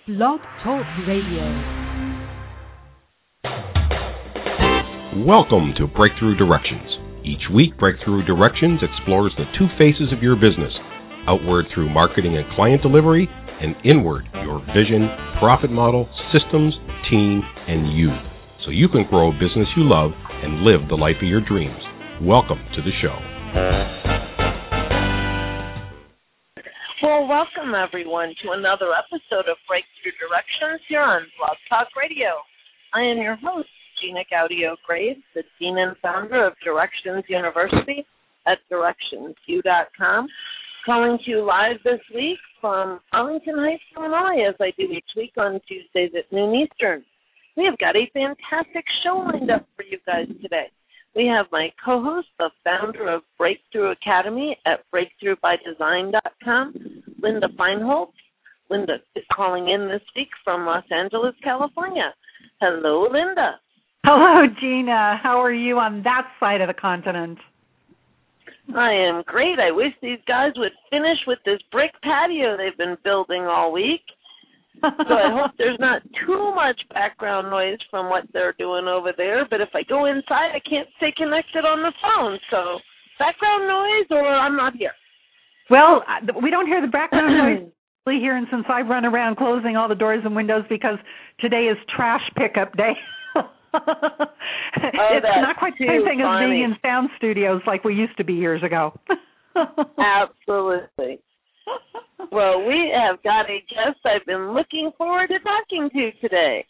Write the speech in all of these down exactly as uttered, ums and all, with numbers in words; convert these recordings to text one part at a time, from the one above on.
Blog Talk Radio. Welcome to Breakthrough Directions. Each week, Breakthrough Directions explores the two faces of your business, outward through marketing and client delivery, and inward, your vision, profit model, systems, team, and you, so you can grow a business you love and live the life of your dreams. Welcome to the show. Well, welcome everyone to another episode of Breakthrough Directions here on Blog Talk Radio. I am your host, Gina Gaudio-Graves, the dean and founder of Directions University at directions u dot com, calling to you live this week from Arlington Heights, Illinois, as I do each week on Tuesdays at noon Eastern. We have got a fantastic show lined up for you guys today. We have my co-host, the founder of Breakthrough Academy at breakthrough by design dot com, Linda Feinholz. Linda is calling in this week from Los Angeles, California. Hello, Linda. Hello, Gina. How are you on that side of the continent? I am great. I wish these guys would finish with this brick patio they've been building all week. So I hope there's not too much background noise from what they're doing over there. But if I go inside, I can't stay connected on the phone. So background noise or I'm not here. Well, we don't hear the background noise here, and since I run around closing all the doors and windows because today is trash pickup day. Oh, it's not quite the same thing funny. as being in sound studios like we used to be years ago. Absolutely. Well, we have got a guest I've been looking forward to talking to today.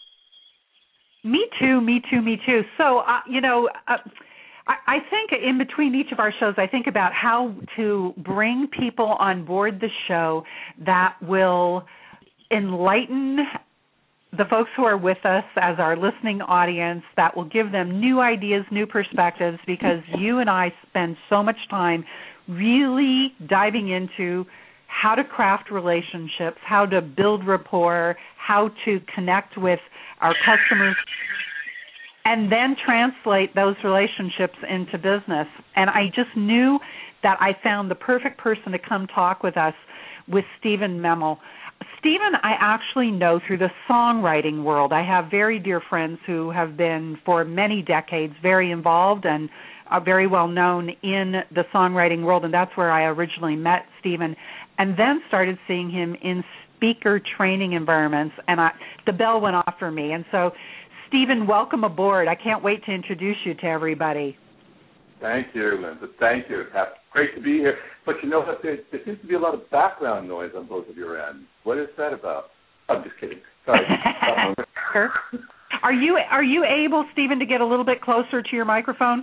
Me too, me too, me too. So, uh, you know, uh, I, I think in between each of our shows, I think about how to bring people on board the show that will enlighten the folks who are with us as our listening audience, that will give them new ideas, new perspectives, because you and I spend so much time really diving into how to craft relationships, how to build rapport, how to connect with our customers, and then translate those relationships into business. And I just knew that I found the perfect person to come talk with us with Stephen Memel. Stephen, I actually know through the songwriting world. I have very dear friends who have been, for many decades, very involved and are very well known in the songwriting world, and that's where I originally met Stephen, and then started seeing him in speaker training environments, and I, the bell went off for me. And so, Stephen, welcome aboard. I can't wait to introduce you to everybody. Thank you, Linda. Thank you. Great to be here. But you know what? There, there seems to be a lot of background noise on both of your ends. What is that about? I'm just kidding. Sorry. Are you are you able, Stephen, to get a little bit closer to your microphone?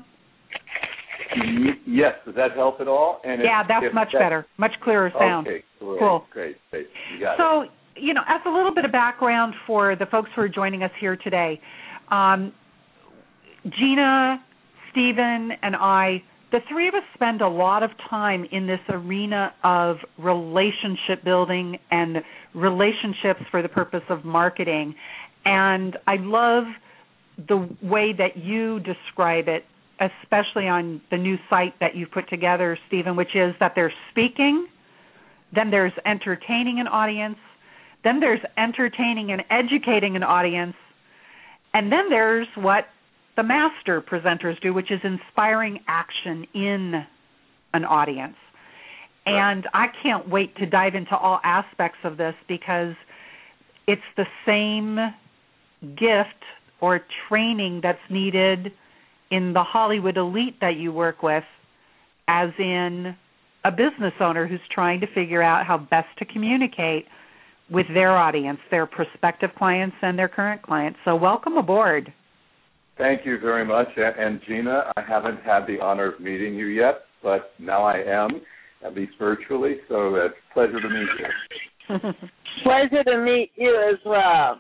Yes. Does that help at all? And yeah, if, that's if much that, better. Much clearer sound. Okay, great, cool. Great, great. You got so, it. you know, as a little bit of background for the folks who are joining us here today, um, Gina, Stephen, and I, the three of us spend a lot of time in this arena of relationship building and relationships for the purpose of marketing. And I love the way that you describe it, especially on the new site that you've put together, Stephen, which is that there's speaking, then there's entertaining an audience, then there's entertaining and educating an audience, and then there's what the master presenters do, which is inspiring action in an audience. And I can't wait to dive into all aspects of this because it's the same gift or training that's needed in the Hollywood elite that you work with as in a business owner who's trying to figure out how best to communicate with their audience, their prospective clients and their current clients. So welcome aboard. Thank you very much. And Gina, I haven't had the honor of meeting you yet, but now I am, at least virtually, so it's a pleasure to meet you. Pleasure to meet you as well.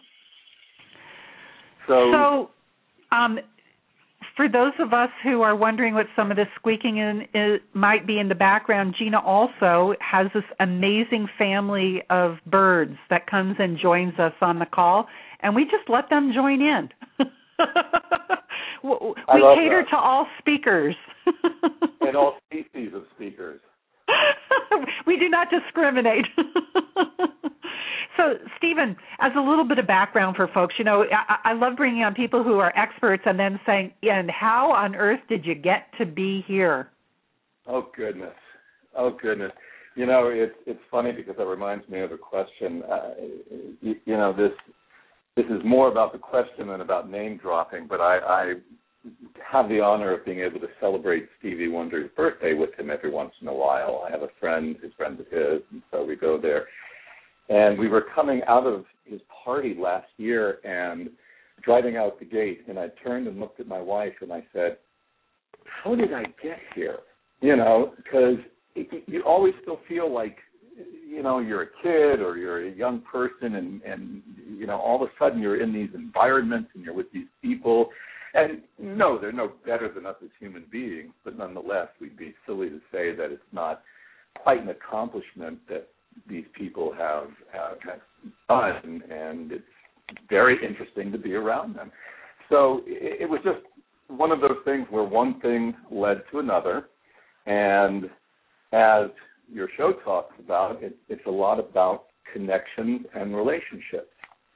So, so um, for those of us who are wondering what some of this squeaking in is, might be in the background, Gina also has this amazing family of birds that comes and joins us on the call, and we just let them join in. we cater that. to all speakers. And all species of speakers. We do not discriminate. So, Stephen, as a little bit of background for folks, you know, I, I love bringing on people who are experts and then saying, and how on earth did you get to be here? Oh, goodness. Oh, goodness. You know, it's it's funny because it reminds me of a question. Uh, you, you know, this this is more about the question than about name dropping, but I, I have the honor of being able to celebrate Stevie Wonder's birthday with him every once in a while. I have a friend who's friend of his, and so we go there. And we were coming out of his party last year and driving out the gate, and I turned and looked at my wife, and I said, how did I get here? You know, because you always still feel like, you know, you're a kid or you're a young person, and, and, you know, all of a sudden you're in these environments and you're with these people. And no, they're no better than us as human beings, but nonetheless, we'd be silly to say that it's not quite an accomplishment that these people have, have, have done, and it's very interesting to be around them. So it, it was just one of those things where one thing led to another, and as your show talks about, it, it's a lot about connections and relationships.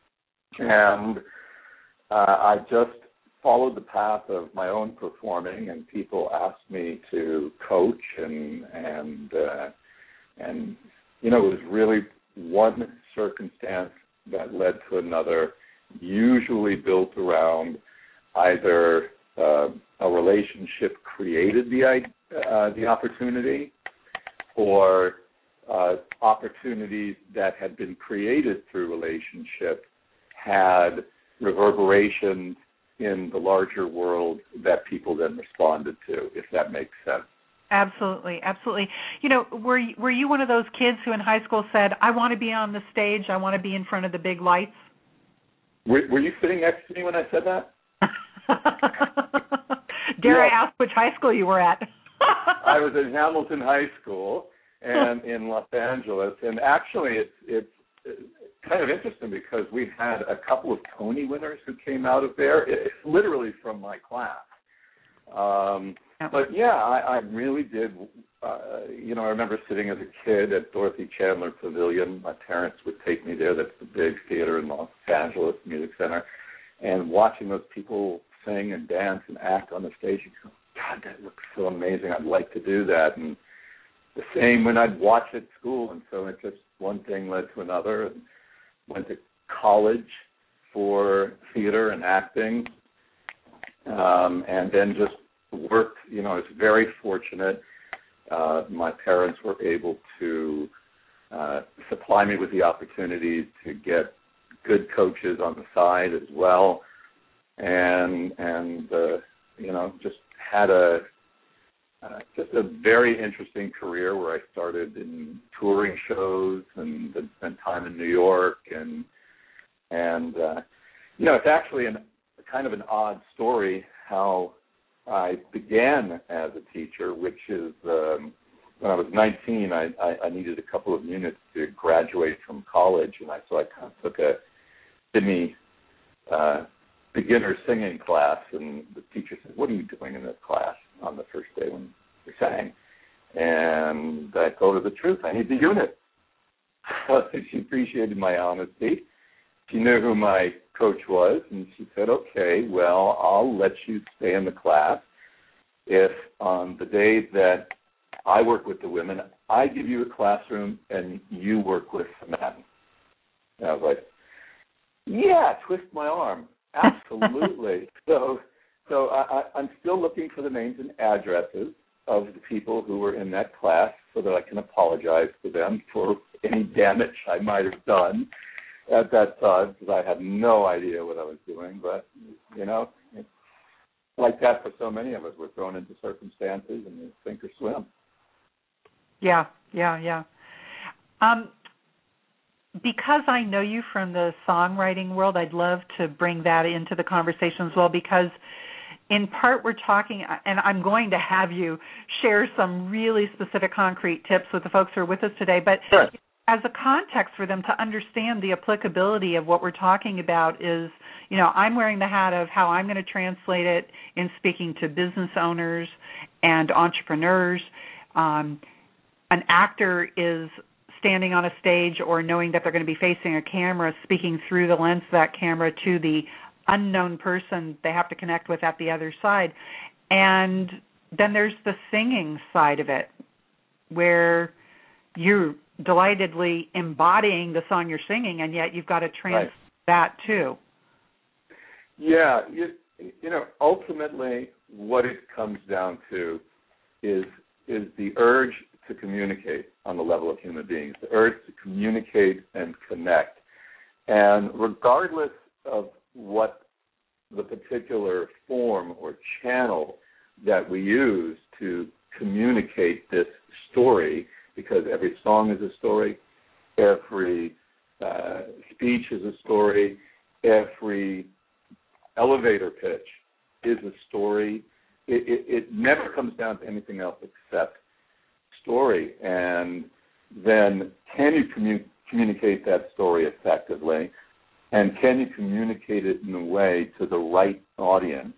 And uh, I just followed the path of my own performing, and people asked me to coach, and and uh, and you know, it was really one circumstance that led to another, usually built around either uh, a relationship created the uh, the opportunity, or uh, opportunities that had been created through relationship had reverberations in the larger world that people then responded to, if that makes sense. Absolutely, absolutely. You know, were you, were you one of those kids who in high school said, I want to be on the stage, I want to be in front of the big lights? Were, were you sitting next to me when I said that? Dare yeah. I ask which high school you were at? I was at Hamilton High School and in Los Angeles, and actually it's it's kind of interesting because we had a couple of Tony winners who came out of there, it, literally from my class. Um, but yeah, I, I really did. Uh, you know, I remember sitting as a kid at Dorothy Chandler Pavilion. My parents would take me there. That's the big theater in Los Angeles Music Center, and watching those people sing and dance and act on the stage. You go, God, that looks so amazing. I'd like to do that. And the same when I'd watch at school, and so it just one thing led to another. And went to college for theater and acting, um, and then just worked. You know, I was very fortunate. Uh, my parents were able to uh, supply me with the opportunities to get good coaches on the side as well, and and uh, you know, just had a uh, just a very interesting career where I started in touring shows and then spent time in New York, and and uh, you know, it's actually an kind of an odd story how I began as a teacher, which is um, when I was nineteen, I, I, I needed a couple of units to graduate from college, and I so I kind of took a semi uh, beginner singing class, and the teacher said, "What are you doing in this class?" on the first day when we sang. And I told her the truth. I need the unit. She appreciated my honesty. She knew who my coach was, and she said, okay, well, I'll let you stay in the class if on the days that I work with the women, I give you a classroom and you work with the men. And I was like, yeah, twist my arm. Absolutely. so so I, I'm still looking for the names and addresses of the people who were in that class so that I can apologize to them for any damage I might have done at that time, because I had no idea what I was doing. But, you know, it's like that for so many of us. We're thrown into circumstances and you sink or swim. Yeah, yeah, yeah. Um, because I know you from the songwriting world, I'd love to bring that into the conversation as well, because in part we're talking, and I'm going to have you share some really specific concrete tips with the folks who are with us today, but sure. As a context for them to understand the applicability of what we're talking about is, you know, I'm wearing the hat of how I'm going to translate it in speaking to business owners and entrepreneurs. Um, an actor is standing on a stage or knowing that they're going to be facing a camera, speaking through the lens of that camera to the unknown person they have to connect with at the other side. And then there's the singing side of it, where you're delightedly embodying the song you're singing, and yet you've got to trans right. that too. Yeah, you, you know, ultimately what it comes down to is is the urge to communicate on the level of human beings, the urge to communicate and connect. And regardless of what the particular form or channel that we use to communicate this story, because every song is a story, every uh, speech is a story, every elevator pitch is a story. It, it, it never comes down to anything else except story. And then can you commu- communicate that story effectively? And can you communicate it in a way to the right audience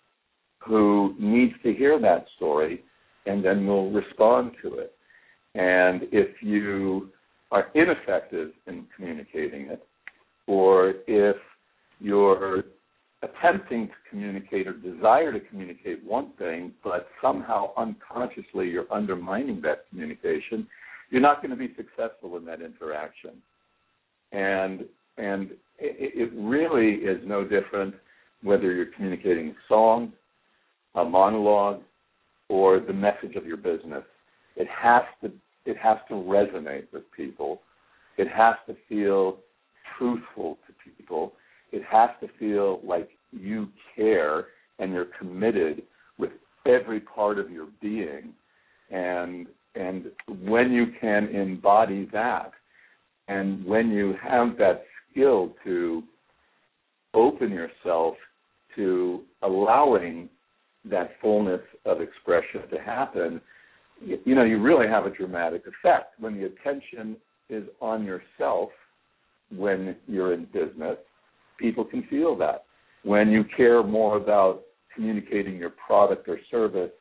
who needs to hear that story and then will respond to it? And if you are ineffective in communicating it, or if you're attempting to communicate or desire to communicate one thing, but somehow unconsciously you're undermining that communication, you're not going to be successful in that interaction. And and it, it really is no different whether you're communicating a song, a monologue, or the message of your business. It has to it has to resonate with people. It has to feel truthful to people. It has to feel like you care and you're committed with every part of your being. And and when you can embody that, and when you have that skill to open yourself to allowing that fullness of expression to happen, you know, you really have a dramatic effect. When the attention is on yourself, when you're in business, people can feel that. When you care more about communicating your product or service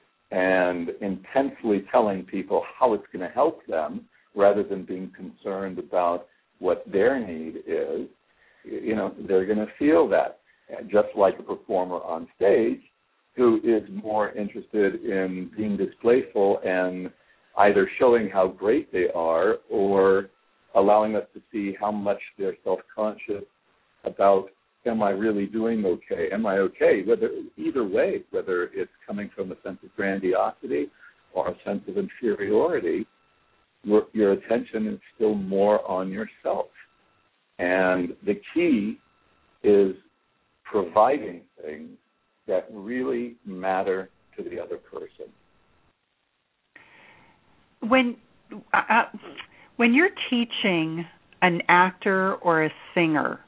and intensely telling people how it's going to help them rather than being concerned about what their need is, you know, they're going to feel that. Just like a performer on stage who is more interested in being displayful and either showing how great they are or allowing us to see how much they're self-conscious about, am I really doing okay? Am I okay? Whether either way, whether it's coming from a sense of grandiosity or a sense of inferiority, your, your attention is still more on yourself. And the key is providing things that really matter to the other person. When uh, when you're teaching an actor or a singer,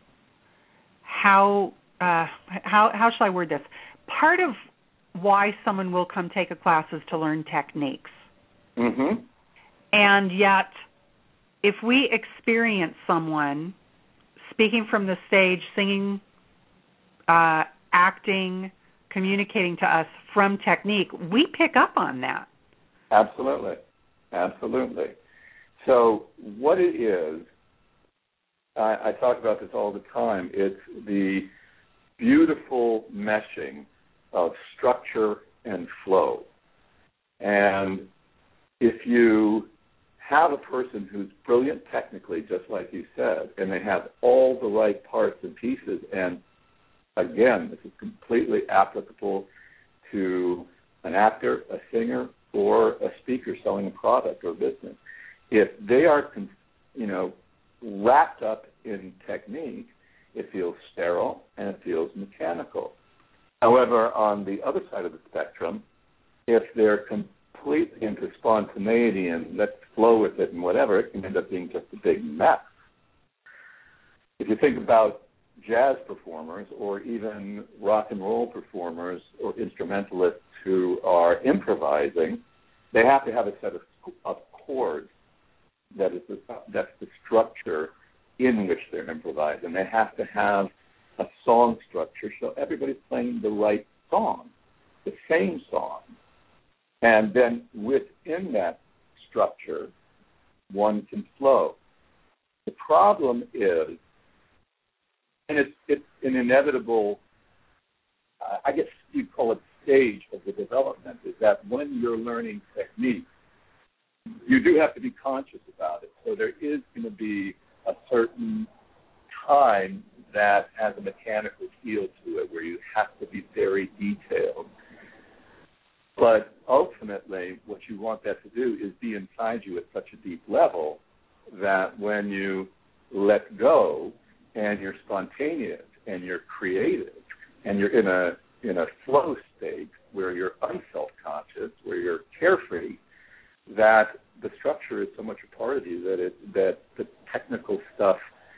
how uh, how how shall I word this? Part of why someone will come take a class is to learn techniques. Mm-hmm. And yet, if we experience someone speaking from the stage, singing, uh, acting, communicating to us from technique, we pick up on that. Absolutely. Absolutely. So what it is, I, I talk about this all the time, it's the beautiful meshing of structure and flow. And if you have a person who's brilliant technically, just like you said, and they have all the right parts and pieces, and again, this is completely applicable to an actor, a singer, or a speaker selling a product or business. If they are, you know, wrapped up in technique, it feels sterile and it feels mechanical. However, on the other side of the spectrum, if they're completely into spontaneity and let's flow with it and whatever, it can end up being just a big mess. If you think about jazz performers or even rock and roll performers or instrumentalists who are improvising, they have to have a set of, of chords that is the, that's the structure in which they're improvising. They have to have a song structure so everybody's playing the right song, the same song. And then within that structure, one can flow. The problem is, and it's, it's an inevitable, uh, I guess you'd call it stage of the development, is that when you're learning technique, you do have to be conscious about it. So there is going to be a certain time that has a mechanical feel to it where you have to be very detailed. But ultimately, what you want that to do is be inside you at such a deep level that when you let go and you're spontaneous and you're creative and you're in a in a flow state where you're unself-conscious, where you're carefree, that the structure is so much a part of you that it, that the technical stuff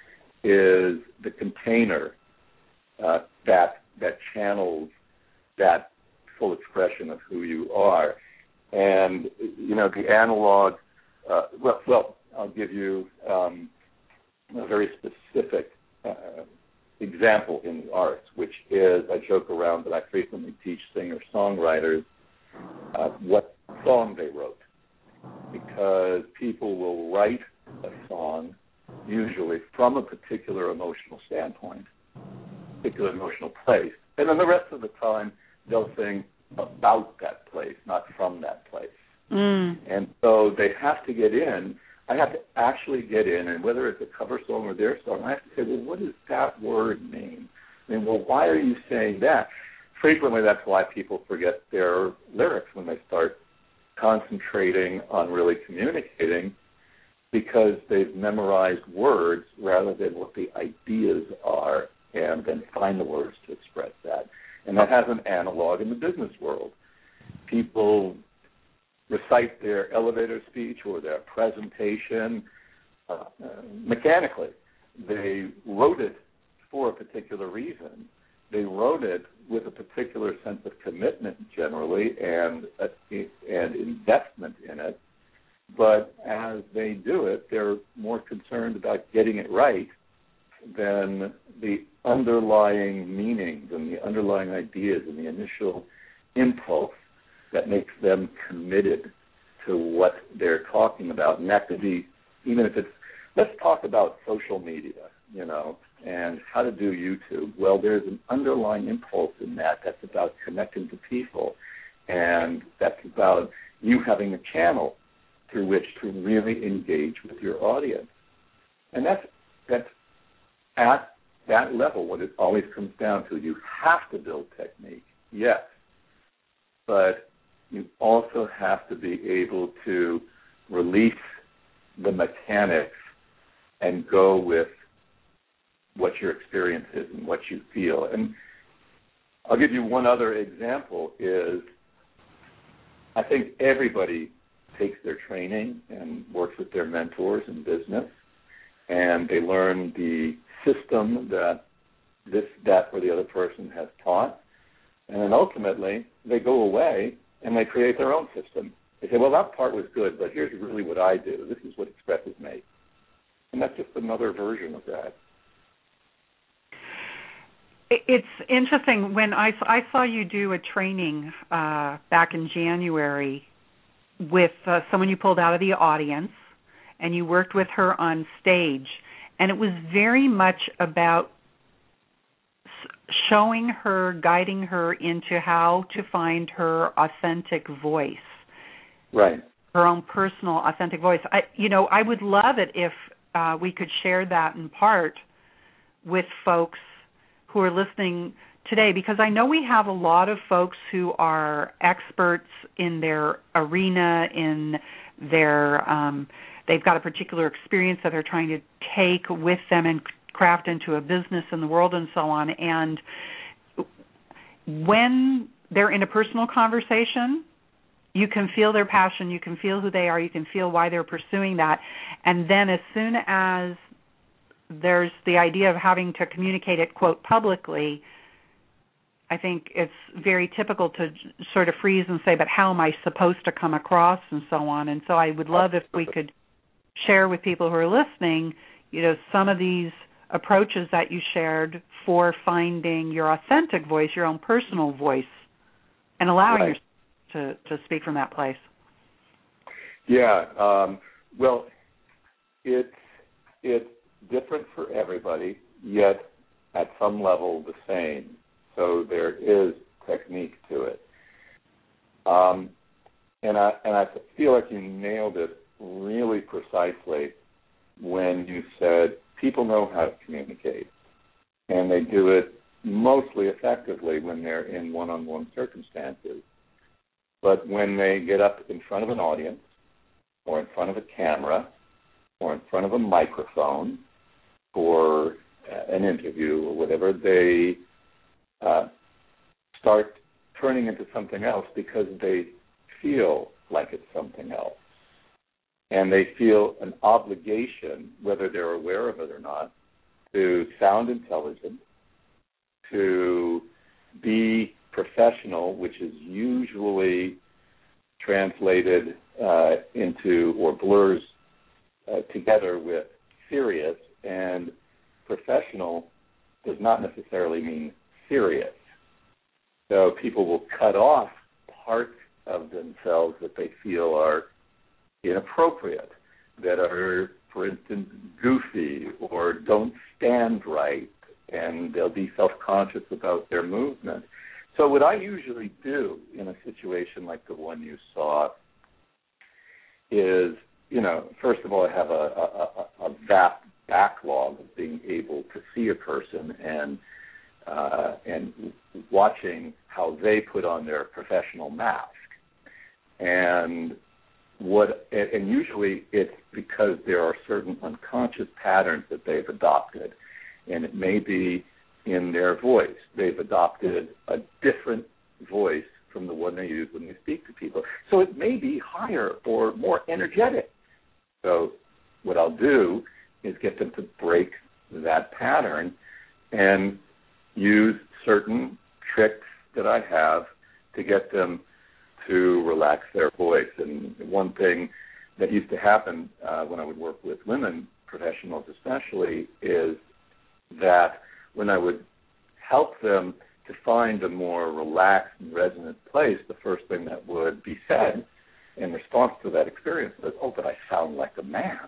is the container uh, that that channels that full expression of who you are. And, you know, the analog, uh, well, well, I'll give you um, a very specific uh, example in the arts, which is, I joke around that I frequently teach singer-songwriters uh, what song they wrote, because people will write a song usually from a particular emotional standpoint, particular emotional place, and then the rest of the time they'll sing about that place, not from that place. Mm. And so they have to get in. I have to actually get in, and whether it's a cover song or their song, I have to say, well, what does that word mean? I mean, well, why are you saying that? Frequently, that's why people forget their lyrics when they start concentrating on really communicating, because they've memorized words rather than what the ideas are, and then find the words to express that. And that has an analog in the business world. People recite their elevator speech or their presentation uh, uh, mechanically. They wrote it for a particular reason. They wrote it with a particular sense of commitment generally and uh, and investment in it. But as they do it, they're more concerned about getting it right than the underlying meanings and the underlying ideas and the initial impulse that makes them committed to what they're talking about. And that could be, even if it's, let's talk about social media, you know, and how to do YouTube. Well, there's an underlying impulse in that that's about connecting to people, and that's about you having a channel through which to really engage with your audience. And that's that's at that level what it always comes down to. You have to build technique, yes, but you also have to be able to release the mechanics and go with what your experience is and what you feel. And I'll give you one other example is I think everybody takes their training and works with their mentors in business, and they learn the system that this, that, or the other person has taught, and then ultimately they go away and they create their own system. They say, well, that part was good, but here's really what I do. This is what expresses me. And that's just another version of that. It's interesting. When I, I saw you do a training uh, back in January with uh, someone you pulled out of the audience, and you worked with her on stage, and it was very much about showing her, guiding her into how to find her authentic voice. Right. Her own personal authentic voice. I, you know, I would love it if uh, we could share that in part with folks who are listening today, because I know we have a lot of folks who are experts in their arena, in their, um, they've got a particular experience that they're trying to take with them and craft into a business in the world and so on. And when they're in a personal conversation, you can feel their passion, you can feel who they are, you can feel why they're pursuing that. And then as soon as there's the idea of having to communicate it, quote, publicly, I think it's very typical to sort of freeze and say, but how am I supposed to come across and so on. And so I would love if we could share with people who are listening, you know, some of these approaches that you shared for finding your authentic voice, your own personal voice, and allowing right. yourself to, to speak from that place. Yeah. Um, well, it's it's different for everybody, yet at some level the same. So there is technique to it. Um, and I and I feel like you nailed it really precisely when you said people know how to communicate, and they do it mostly effectively when they're in one-on-one circumstances. But when they get up in front of an audience, or in front of a camera, or in front of a microphone for an interview or whatever, they uh, start turning into something else because they feel like it's something else. And they feel an obligation, whether they're aware of it or not, to sound intelligent, to be professional, which is usually translated uh, into or blurs uh, together with serious, and professional does not necessarily mean serious. So people will cut off parts of themselves that they feel are inappropriate, that are, for instance, goofy or don't stand right, and they'll be self-conscious about their movement. So what I usually do in a situation like the one you saw is, you know, first of all, I have a, a, a vast backlog of being able to see a person and uh, and watching how they put on their professional mask. And what and usually it's because there are certain unconscious patterns that they've adopted, and it may be in their voice. They've adopted a different voice from the one they use when they speak to people. So it may be higher or more energetic. So what I'll do is get them to break that pattern and use certain tricks that I have to get them to relax their voice. And one thing that used to happen uh, when I would work with women professionals especially is that when I would help them to find a more relaxed and resonant place, the first thing that would be said in response to that experience was, oh, but I sound like a man.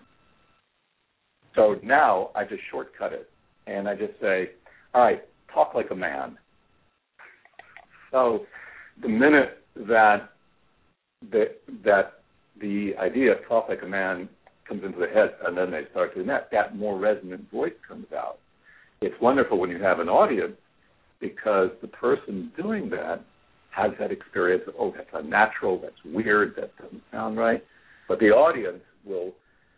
So now I just shortcut it, and I just say, all right, talk like a man. So the minute that the, that the idea of talk like a man comes into their head, and then they start doing that, that more resonant voice comes out. It's wonderful when you have an audience because the person doing that has that experience of, oh, that's unnatural, that's weird, that doesn't sound right. But the audience will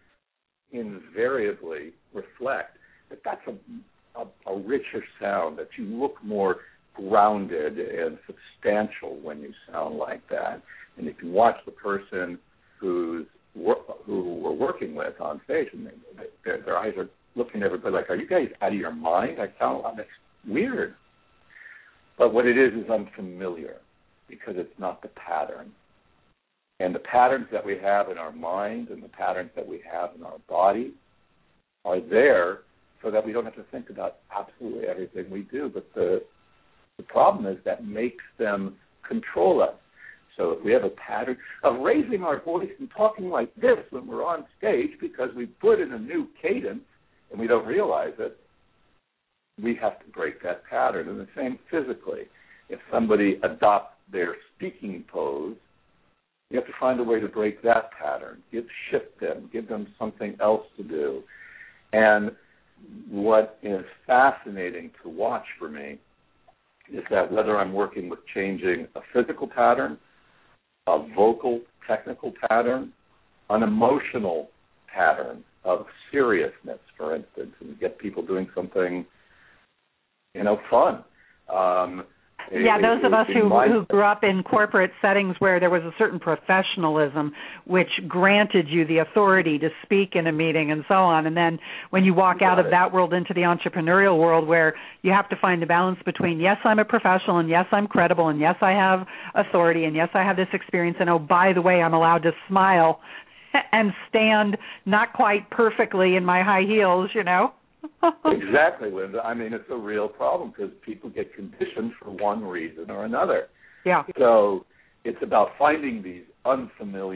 invariably reflect that that's a, a, a richer sound, that you look more grounded and substantial when you sound like that. And you can watch the person who's who we're working with on stage, and they, they, their, their eyes are looking at everybody like, are you guys out of your mind? I sound that's weird. But what it is is unfamiliar because it's not the pattern. And the patterns that we have in our mind and the patterns that we have in our body are there so that we don't have to think about absolutely everything we do. But the the problem is that makes them control us. So if we have a pattern of raising our voice and talking like this when we're on stage because we put in a new cadence and we don't realize it, we have to break that pattern. And the same physically. If somebody adopts their speaking pose, you have to find a way to break that pattern. Give, shift them. Give them something else to do. And what is fascinating to watch for me is that whether I'm working with changing a physical pattern, a vocal technical pattern, an emotional pattern of seriousness, for instance, and get people doing something, you know, fun. Um, Yeah, it, those it, of us who, my... who grew up in corporate settings where there was a certain professionalism which granted you the authority to speak in a meeting and so on, and then when you walk out of that world into the entrepreneurial world where you have to find a balance between, yes, I'm a professional, and yes, I'm credible, and yes, I have authority, and yes, I have this experience, and oh, by the way, I'm allowed to smile and stand not quite perfectly in my high heels, you know. Exactly, Linda. I mean, it's a real problem because people get conditioned for one reason or another. Yeah. So it's about finding these unfamiliar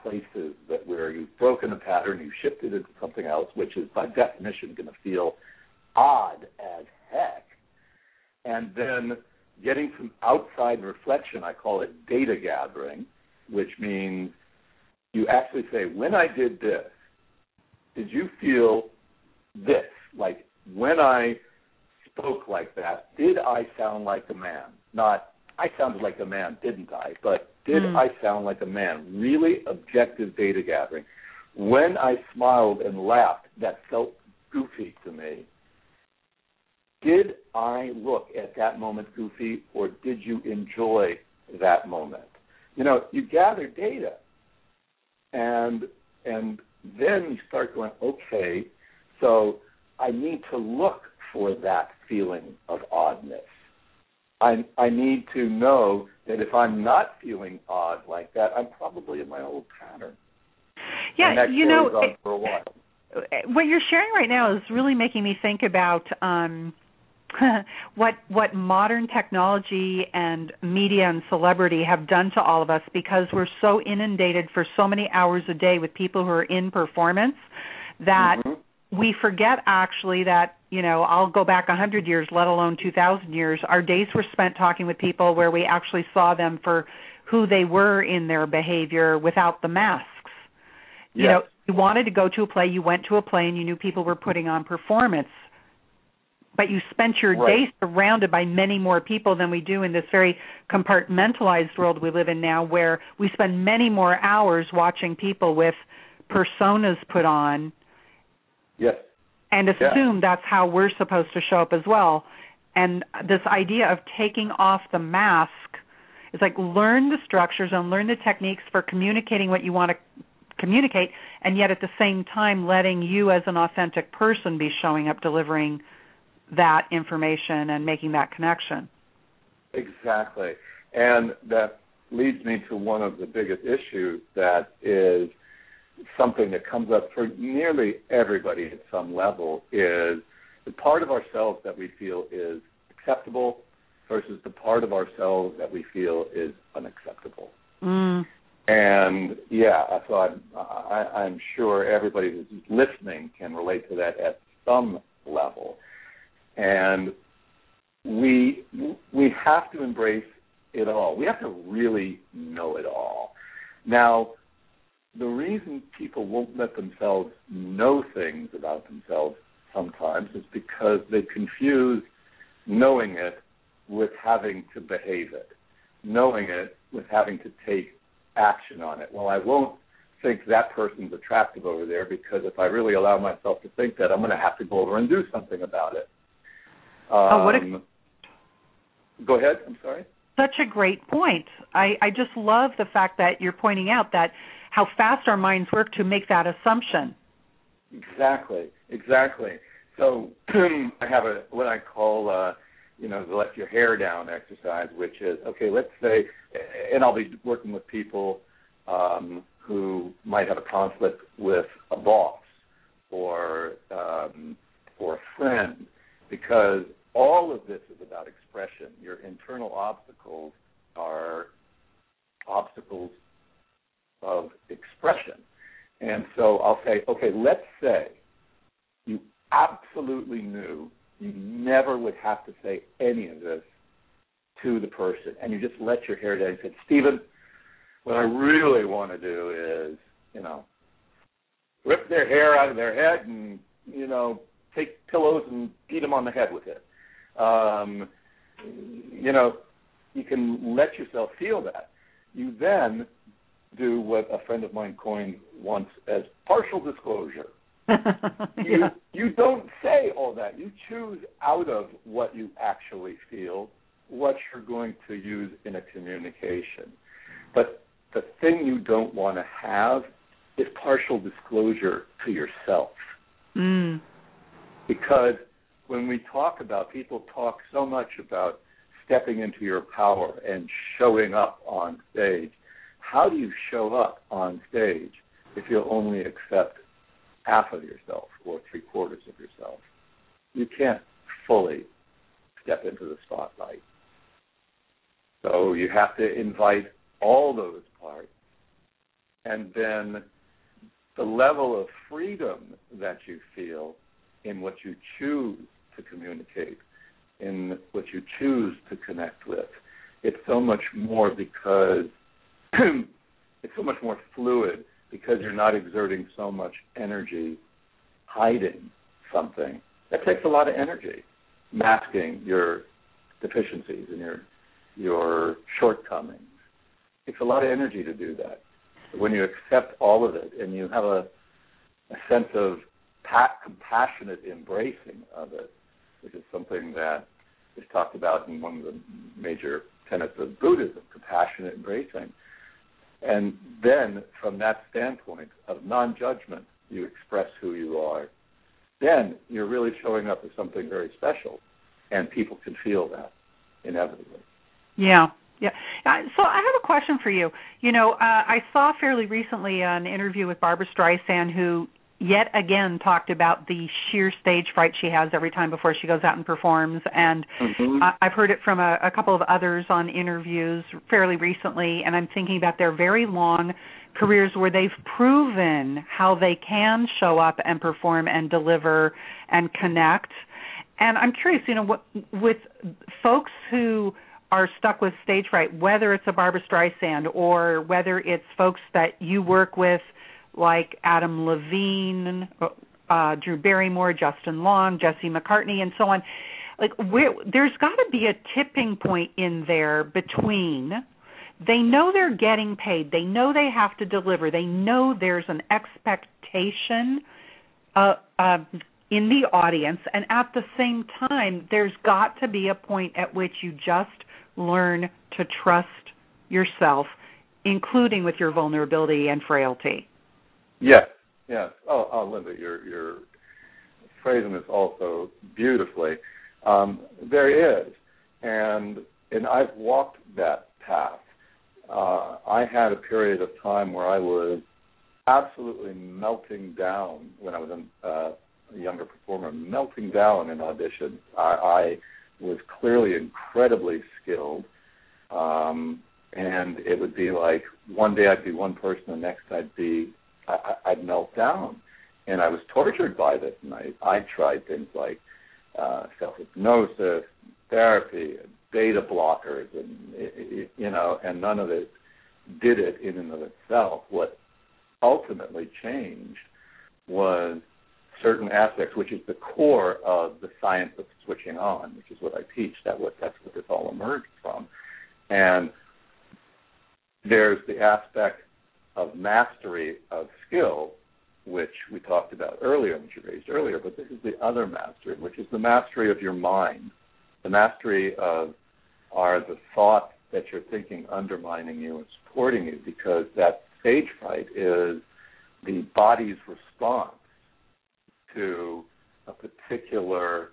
places that where you've broken a pattern, you've shifted into something else, which is by definition going to feel odd as heck. And then getting some outside reflection, I call it data gathering, which means you actually say, when I did this, did you feel this? Like, when I spoke like that, did I sound like a man? Not, I sounded like a man, didn't I? But did mm. I sound like a man? Really objective data gathering. When I smiled and laughed, that felt goofy to me. Did I look at that moment goofy, or did you enjoy that moment? You know, you gather data, and and then you start going, okay, so I need to look for that feeling of oddness. I I need to know that if I'm not feeling odd like that, I'm probably in my old pattern. Yeah, and that you know, carries on for a while. What you're sharing right now is really making me think about um, what what modern technology and media and celebrity have done to all of us, because we're so inundated for so many hours a day with people who are in performance that mm-hmm. we forget actually that, you know, I'll go back one hundred years, let alone two thousand years. Our days were spent talking with people where we actually saw them for who they were in their behavior without the masks. Yes. You know, you wanted to go to a play, you went to a play, and you knew people were putting on performance. But you spent your right. day surrounded by many more people than we do in this very compartmentalized world we live in now, where we spend many more hours watching people with personas put on yes. and assume yeah. that's how we're supposed to show up as well. And this idea of taking off the mask is like, learn the structures and learn the techniques for communicating what you want to communicate, and yet at the same time letting you as an authentic person be showing up, delivering that information and making that connection. Exactly. And that leads me to one of the biggest issues that is something that comes up for nearly everybody at some level, is the part of ourselves that we feel is acceptable versus the part of ourselves that we feel is unacceptable. Mm. And, yeah, so I'm, I, I'm sure everybody who's listening can relate to that at some level. And we we have to embrace it all. We have to really know it all. Now, the reason people won't let themselves know things about themselves sometimes is because they confuse knowing it with having to behave it, knowing it with having to take action on it. Well, I won't think that person's attractive over there, because if I really allow myself to think that, I'm going to have to go over and do something about it. Um, oh, what a... Go ahead. I'm sorry. Such a great point. I, I just love the fact that you're pointing out that how fast our minds work to make that assumption. Exactly. Exactly. So I have a what I call, uh, you know, the let your hair down exercise, which is, okay, let's say, and I'll be working with people um, who might have a conflict with a boss or um, or a friend, because all of this is about expression. Your internal obstacles are obstacles of expression. And so I'll say, okay, let's say you absolutely knew you never would have to say any of this to the person, and you just let your hair down and said, Stephen, what I really want to do is, you know, rip their hair out of their head and, you know, take pillows and beat them on the head with it. Um, you know, you can let yourself feel that. You then do what a friend of mine coined once as partial disclosure. yeah. You you don't say all that. You choose out of what you actually feel what you're going to use in a communication. But the thing you don't want to have is partial disclosure to yourself. Mm. Because when we talk about, people talk so much about stepping into your power and showing up on stage. How do you show up on stage if you'll only accept half of yourself or three quarters of yourself? You can't fully step into the spotlight. So you have to invite all those parts and then the level of freedom that you feel in what you choose to communicate, in what you choose to connect with. It's so much more because it's so much more fluid because you're not exerting so much energy hiding something. That takes a lot of energy, masking your deficiencies and your your shortcomings. It takes a lot of energy to do that. When you accept all of it and you have a, a sense of pa- compassionate embracing of it, which is something that is talked about in one of the major tenets of Buddhism, compassionate embracing. And then from that standpoint of non-judgment, you express who you are. Then you're really showing up as something very special, and people can feel that inevitably. Yeah. Yeah. Uh, so I have a question for you. You know, uh, I saw fairly recently an interview with Barbra Streisand, who yet again talked about the sheer stage fright she has every time before she goes out and performs. And mm-hmm. uh, I've heard it from a, a couple of others on interviews fairly recently, and I'm thinking about their very long careers where they've proven how they can show up and perform and deliver and connect. And I'm curious, you know, what, with folks who are stuck with stage fright, whether it's a Barbra Streisand or whether it's folks that you work with like Adam Levine, uh, Drew Barrymore, Justin Long, Jesse McCartney, and so on, like where, there's got to be a tipping point in there between they know they're getting paid, they know they have to deliver, they know there's an expectation uh, uh, in the audience, and at the same time, there's got to be a point at which you just learn to trust yourself, including with your vulnerability and frailty. Yes, yes. Oh, oh Linda, you're, you're phrasing this also beautifully. Um, there is, and and I've walked that path. Uh, I had a period of time where I was absolutely melting down when I was a, uh, a younger performer, melting down in auditions. I, I was clearly incredibly skilled, um, and it would be like one day I'd be one person, the next I'd be, I, I'd melt down, and I was tortured by this, and I, I tried things like uh, self-hypnosis, therapy, and beta blockers, and you know, and none of it did it in and of itself. What ultimately changed was certain aspects, which is the core of the science of switching on, which is what I teach. That what that's what this all emerged from. And there's the aspect of mastery of skill, which we talked about earlier, which you raised earlier. But this is the other mastery, which is the mastery of your mind, the mastery of are the thoughts that you're thinking undermining you and supporting you, because that stage fright is the body's response to a particular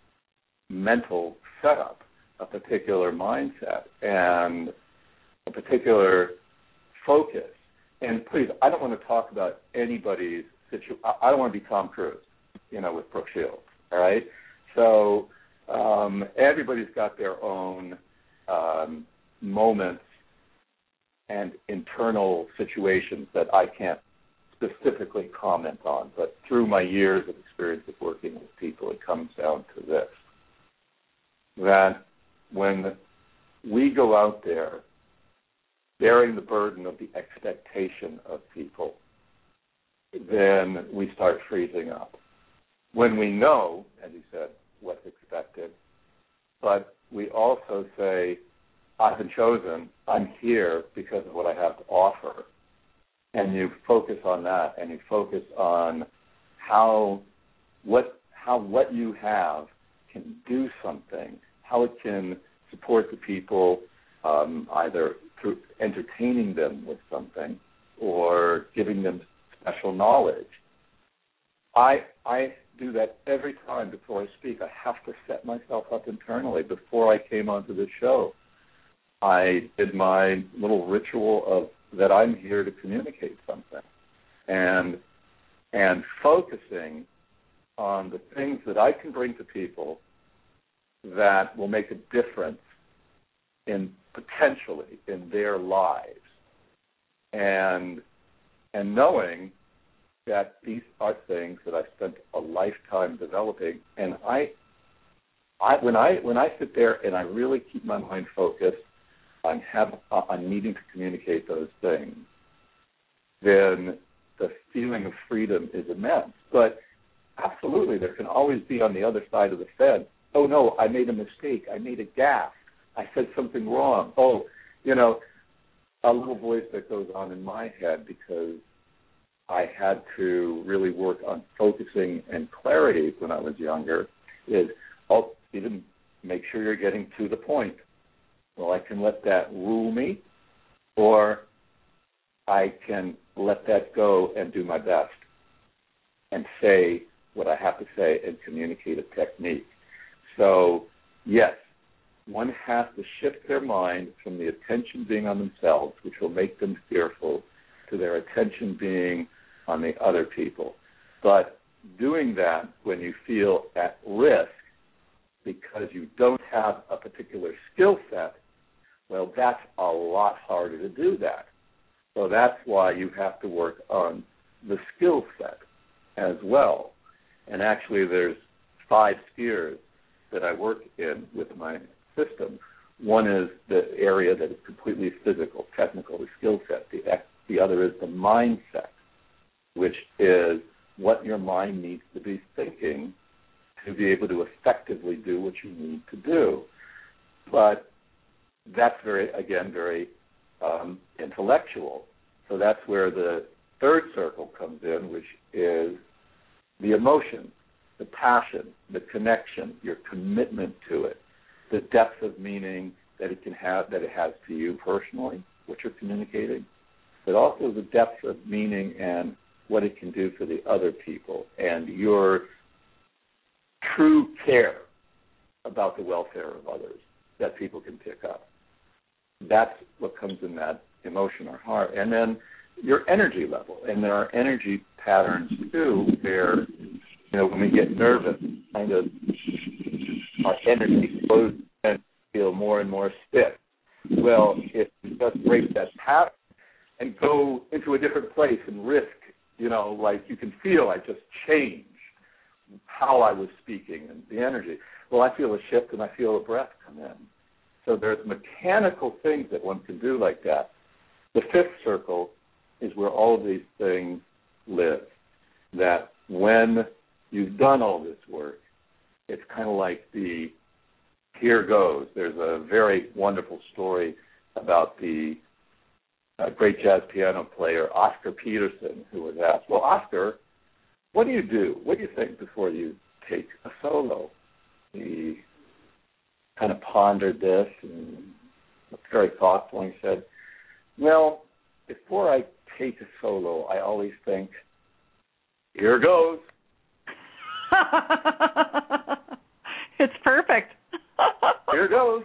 mental setup, a particular mindset, and a particular focus. And please, I don't want to talk about anybody's situation. I don't want to be Tom Cruise, you know, with Brooke Shields, all right? So um, everybody's got their own um, moments and internal situations that I can't specifically comment on, but through my years of experience of working with people, it comes down to this, that when we go out there bearing the burden of the expectation of people, then we start freezing up. When we know, as you said, what's expected, but we also say, I've been chosen, I'm here because of what I have to offer, and you focus on that, and you focus on how what how what you have can do something, how it can support the people, um, either through entertaining them with something or giving them special knowledge. I I do that every time before I speak. I have to set myself up internally. Before I came onto this show, I did my little ritual of that I'm here to communicate something, and and focusing on the things that I can bring to people that will make a difference in potentially in their lives, and and knowing that these are things that I've spent a lifetime developing, and I, I when I when I sit there and I really keep my mind focused on have on needing to communicate those things, then the feeling of freedom is immense. But absolutely, there can always be on the other side of the fence, oh no, I made a mistake, I made a gaffe, I said something wrong. Oh, you know, a little voice that goes on in my head because I had to really work on focusing and clarity when I was younger is, oh, you didn't make sure you're getting to the point. Well, I can let that rule me, or I can let that go and do my best and say what I have to say and communicate a technique. So, yes, one has to shift their mind from the attention being on themselves, which will make them fearful, to their attention being on the other people. But doing that when you feel at risk because you don't have a particular skill set, well, that's a lot harder to do that. So that's why you have to work on the skill set as well. And actually there's five spheres that I work in with my system. One is the area that is completely physical, technical, the skill set. The, the other is the mindset, which is what your mind needs to be thinking to be able to effectively do what you need to do. But that's very, again, very um, intellectual. So that's where the third circle comes in, which is the emotion, the passion, the connection, your commitment to it, the depth of meaning that it can have, that it has to you personally, what you're communicating, but also the depth of meaning and what it can do for the other people, and your true care about the welfare of others that people can pick up. That's what comes in that emotion or heart. And then your energy level. And there are energy patterns, too, where, you know, when we get nervous, kind of our energy flows and feel more and more stiff. Well, if you just break that pattern and go into a different place and risk, you know, like you can feel I just changed how I was speaking and the energy. Well, I feel a shift and I feel a breath come in. So there's mechanical things that one can do like that. The fifth circle is where all of these things live, that when you've done all this work, it's kind of like the here goes. There's a very wonderful story about the uh, great jazz piano player Oscar Peterson, who was asked, well, Oscar, what do you do? What do you think before you take a solo? He kind of pondered this and was very thoughtful, and he said, well, before I take a solo, I always think, here goes. It's perfect. Here goes.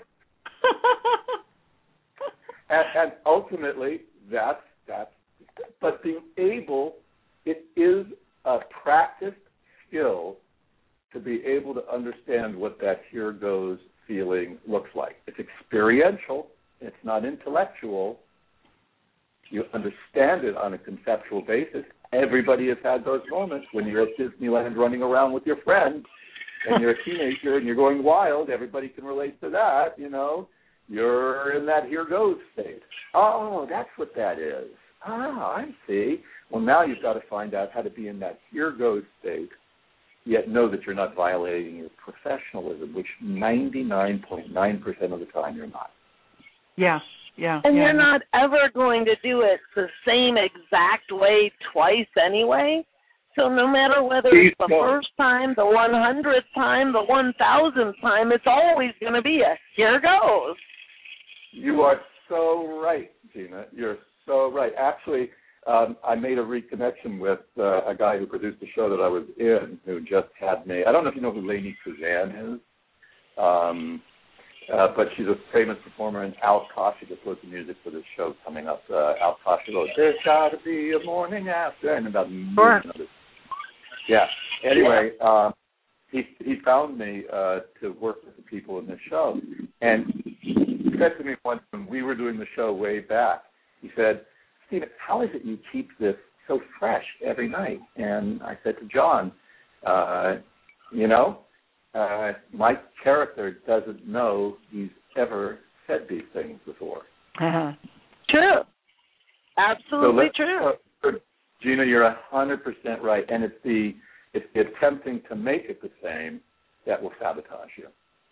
and, and ultimately, that's, that's, but being able, it is a practiced skill to be able to understand what that here goes feeling looks like. It's experiential. It's not intellectual. You understand it on a conceptual basis. Everybody has had those moments when you're at Disneyland running around with your friends and you're a teenager and you're going wild. Everybody can relate to that, you know. You're in that here goes state. Oh, that's what that is. Ah, I see. Well, now you've got to find out how to be in that here goes state, yet know that you're not violating your professionalism, which ninety-nine point nine percent of the time you're not. Yeah, yeah. And yeah. you're not ever going to do it the same exact way twice anyway. So no matter whether it's the first time, the one hundredth time, the one thousandth time, it's always going to be a here goes. You are so right, Gina. You're so right. Actually, um, I made a reconnection with uh, a guy who produced the show that I was in, who just had me. I don't know if you know who Lainey Kazan is, um, uh, but she's a famous performer in Alcott. She just wrote the music for this show coming up. Uh, Alcott, she goes, there's got to be a morning after, and about a million others. Yeah. Anyway, um, he he found me uh, to work with the people in the show, and he said to me once when we were doing the show way back, he said, Stephen, how is it you keep this so fresh every night. And I said to John, uh, you know, uh, my character doesn't know he's ever said these things before. Uh-huh. True. Absolutely so true. So, Gina, you're one hundred percent right. And it's the, it's the attempting to make it the same that will sabotage you.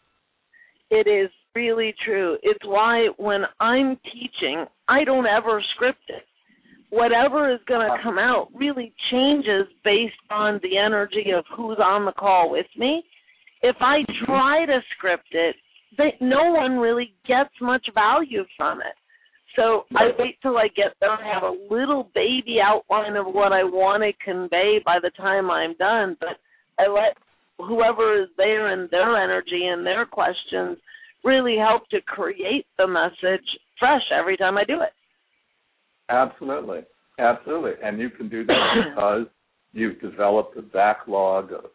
It is really true. It's why when I'm teaching, I don't ever script it. Whatever is going to come out really changes based on the energy of who's on the call with me. If I try to script it, they, no one really gets much value from it. So I wait till I get there. I have a little baby outline of what I want to convey by the time I'm done, but I let whoever is there and their energy and their questions really help to create the message fresh every time I do it. Absolutely. Absolutely. And you can do that because you've developed a backlog of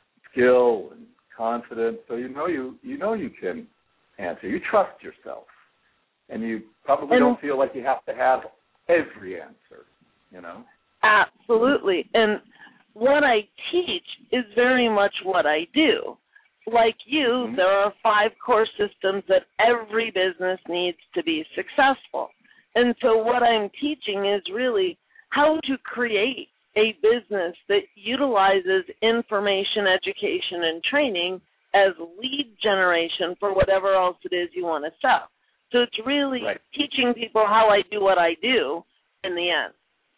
skill and confidence. So you know you you know you can answer. You trust yourself. And you probably and, don't feel like you have to have every answer, you know? Absolutely. And what I teach is very much what I do. Like you, mm-hmm. there are five core systems that every business needs to be successful. And so what I'm teaching is really how to create a business that utilizes information, education, and training as lead generation for whatever else it is you want to sell. So it's really right. teaching people how I do what I do in the end.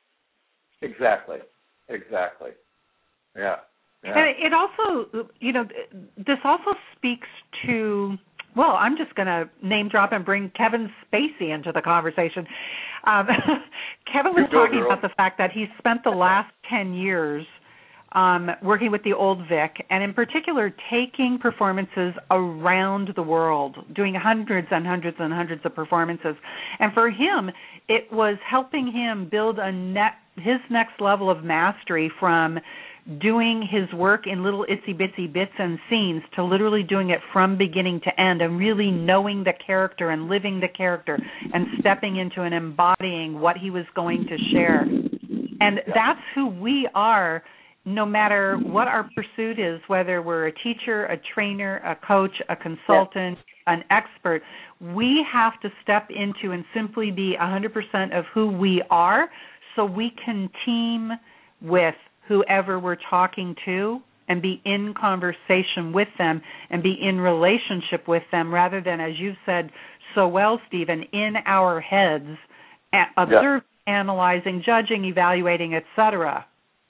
Exactly. Exactly. Yeah. yeah. And it also, you know, this also speaks to, well, I'm just going to name drop and bring Kevin Spacey into the conversation. Um, Kevin was go, talking girl. about the fact that he spent the last ten years um, working with the Old Vic, and in particular taking performances around the world, doing hundreds and hundreds and hundreds of performances. And for him, it was helping him build a net, his next level of mastery from doing his work in little itsy-bitsy bits and scenes to literally doing it from beginning to end and really knowing the character and living the character and stepping into and embodying what he was going to share. And that's who we are, no matter what our pursuit is, whether we're a teacher, a trainer, a coach, a consultant, an expert. We have to step into and simply be one hundred percent of who we are so we can team with whoever we're talking to and be in conversation with them and be in relationship with them rather than, as you've said so well, Stephen, in our heads, observing, yeah. analyzing, judging, evaluating, et cetera.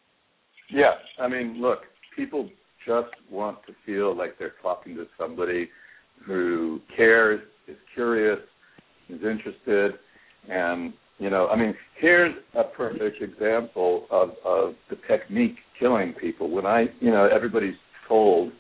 Yeah. I mean, look, people just want to feel like they're talking to somebody who cares, is curious, is interested, and you know, I mean, here's a perfect example of, of the technique killing people. When I, you know, everybody's told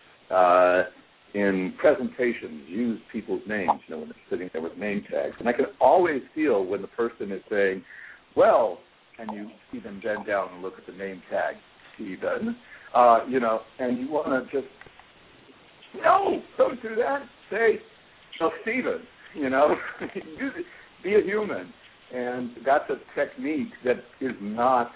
uh, in presentations, use people's names, you know, when they're sitting there with name tags. And I can always feel when the person is saying, well, and you see them bend down and look at the name tag, Stephen, uh, you know, and you want to just, no, don't do that. Say, no, Stephen, you know, be a human. And that's a technique that is not,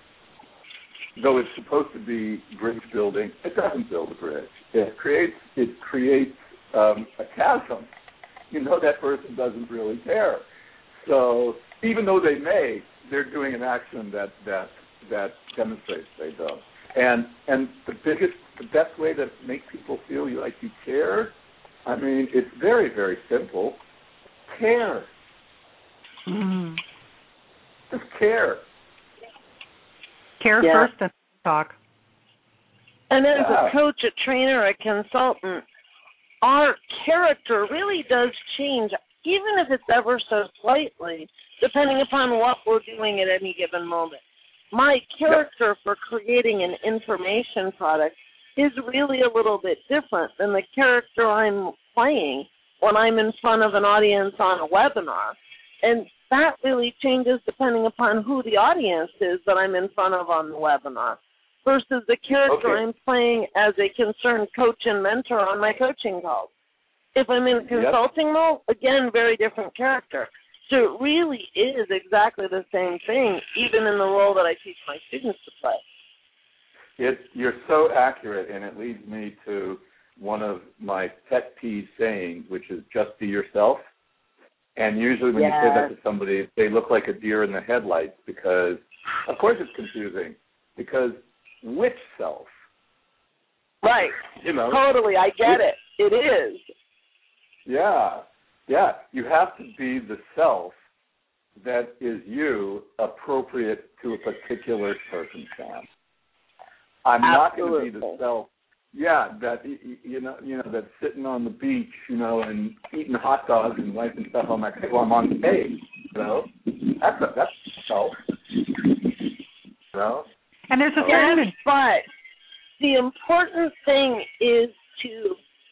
though it's supposed to be bridge building, it doesn't build a bridge. It creates it creates um, a chasm. You know that person doesn't really care. So even though they may, they're doing an action that that that demonstrates they don't. And and the biggest, the best way to make people feel like you care, I mean, it's very, very simple. Care. Mm. Just care. Care yeah. first and talk. And as yeah. a coach, a trainer, a consultant, our character really does change, even if it's ever so slightly, depending upon what we're doing at any given moment. My character yep. for creating an information product is really a little bit different than the character I'm playing when I'm in front of an audience on a webinar. And that really changes depending upon who the audience is that I'm in front of on the webinar versus the character okay. I'm playing as a concerned coach and mentor on my coaching calls. If I'm in consulting yep. role, again, very different character. So it really is exactly the same thing, even in the role that I teach my students to play. It, you're so accurate, and it leads me to one of my pet peeve sayings, which is just be yourself. And usually when yes. you say that to somebody, they look like a deer in the headlights because, of course it's confusing, because which self? Right. You know, totally, I get which, it. It is. Yeah. Yeah. You have to be the self that is you, appropriate to a particular circumstance. I'm Absolutely. not going to be the self, yeah, that you know, you know, that's sitting on the beach, you know, and eating hot dogs and wiping stuff on my face while I'm on stage. You know, that's a, that's self. You know, and there's a yes, certain. But the important thing is to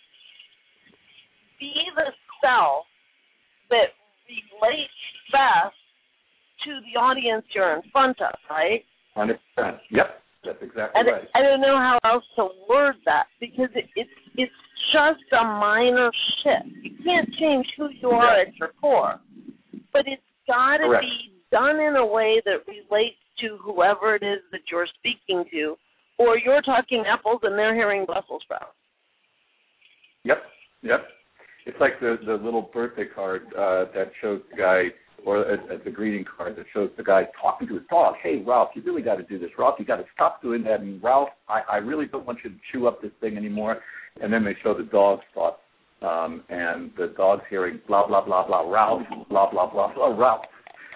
be the self that relates best to the audience you're in front of, right? one hundred percent. Yep. That's exactly and right. I don't know how else to word that because it, it's it's just a minor shift. You can't change who you are yeah. at your core, but it's got to be done in a way that relates to whoever it is that you're speaking to, or you're talking apples and they're hearing Brussels sprouts. Yep, yep. It's like the the little birthday card uh, that shows the guy, or a, a, the greeting card that shows the guy talking to his dog. Hey, Ralph, you really got to do this. Ralph, you got to stop doing that. And Ralph, I, I really don't want you to chew up this thing anymore. And then they show the dog's thoughts, um, and the dog's hearing blah, blah, blah, blah, Ralph, blah, blah, blah, blah, Ralph.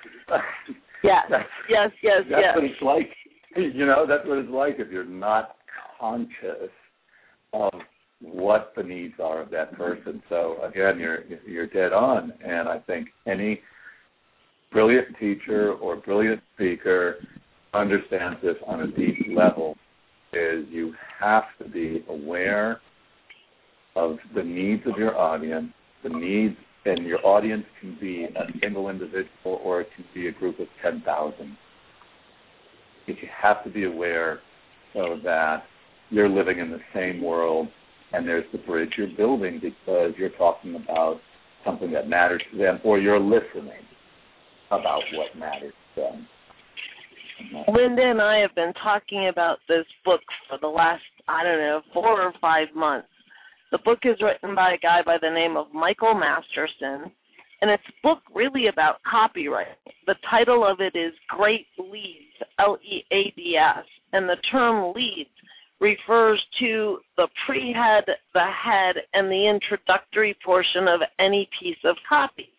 Yes, that's, yes, yes, that's yes. what it's like. You know, that's what it's like if you're not conscious of what the needs are of that person. So again, you're you're dead on, and I think any brilliant teacher or brilliant speaker understands this on a deep level. Is you have to be aware of the needs of your audience, the needs, and your audience can be a single individual or it can be a group of ten thousand. But you have to be aware so that you're living in the same world. And there's the bridge you're building because you're talking about something that matters to them, or you're listening about what matters to them. Linda and I have been talking about this book for the last, I don't know, four or five months. The book is written by a guy by the name of Michael Masterson, and it's a book really about copywriting. The title of it is Great Leads, L E A D S, and the term leads refers to the pre-head, the head, and the introductory portion of any piece of copy.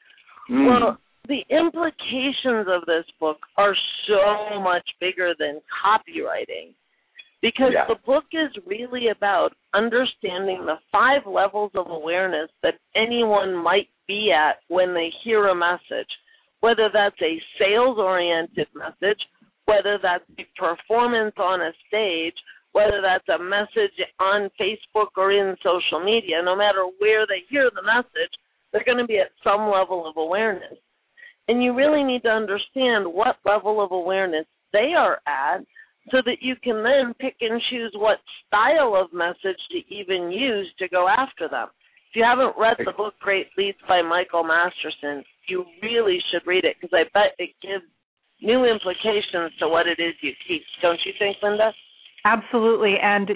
Mm. Well, the implications of this book are so much bigger than copywriting because yeah. the book is really about understanding the five levels of awareness that anyone might be at when they hear a message, whether that's a sales-oriented message, whether that's a performance on a stage, whether that's a message on Facebook or in social media. No matter where they hear the message, they're going to be at some level of awareness. And you really need to understand what level of awareness they are at so that you can then pick and choose what style of message to even use to go after them. If you haven't read the book Great Leads by Michael Masterson, you really should read it because I bet it gives new implications to what it is you teach. Don't you think, Linda? Absolutely. And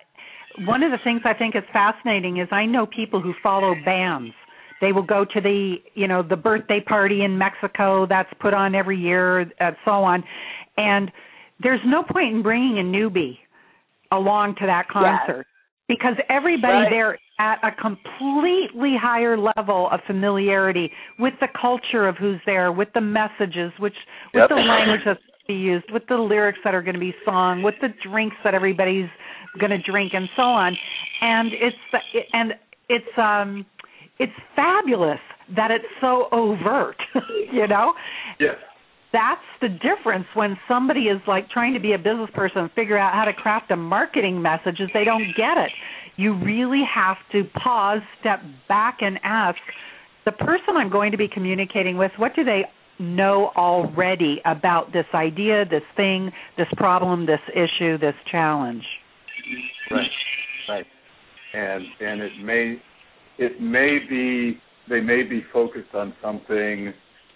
uh, one of the things I think is fascinating is I know people who follow bands. They will go to the, you know, the birthday party in Mexico that's put on every year and so on. And there's no point in bringing a newbie along to that concert yes. because everybody right. there at a completely higher level of familiarity with the culture of who's there, with the messages, which with yep. the language that's be used, with the lyrics that are going to be sung, with the drinks that everybody's going to drink, and so on. And it's and it's um it's fabulous that it's so overt, you know. Yes. That's the difference when somebody is like trying to be a business person and figure out how to craft a marketing message is they don't get it. You really have to pause, step back, and ask the person I'm going to be communicating with, what do they know already about this idea, this thing, this problem, this issue, this challenge? Right, right. And and it may it may be they may be focused on something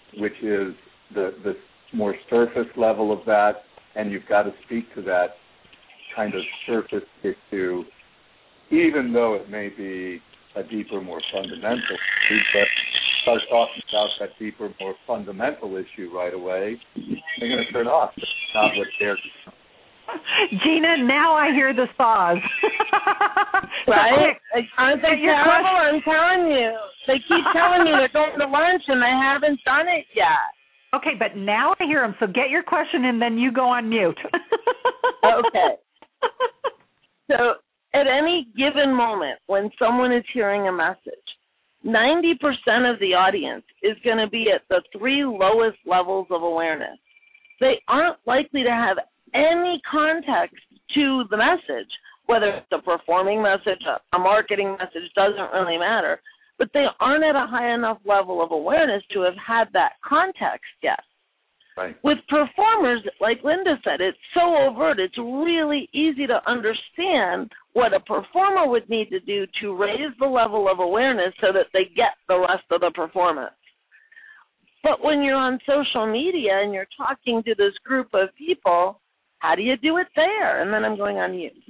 which is the, the more surface level of that, and you've got to speak to that kind of surface issue, even though it may be a deeper, more fundamental issue. But start talking about that deeper, more fundamental issue right away, they're going to turn off. That's not what they're doing. Gina, now I hear the saws. Right? So aren't they terrible? I'm telling you. They keep telling me they're going to lunch and they haven't done it yet. Okay, but now I hear them. So get your question and then you go on mute. Okay. So at any given moment when someone is hearing a message, ninety percent of the audience is going to be at the three lowest levels of awareness. They aren't likely to have any context to the message, whether it's a performing message, a marketing message, doesn't really matter. But they aren't at a high enough level of awareness to have had that context yet. Right. With performers, like Linda said, it's so overt, it's really easy to understand what a performer would need to do to raise the level of awareness so that they get the rest of the performance. But when you're on social media and you're talking to this group of people, how do you do it there? And then I'm going on mute.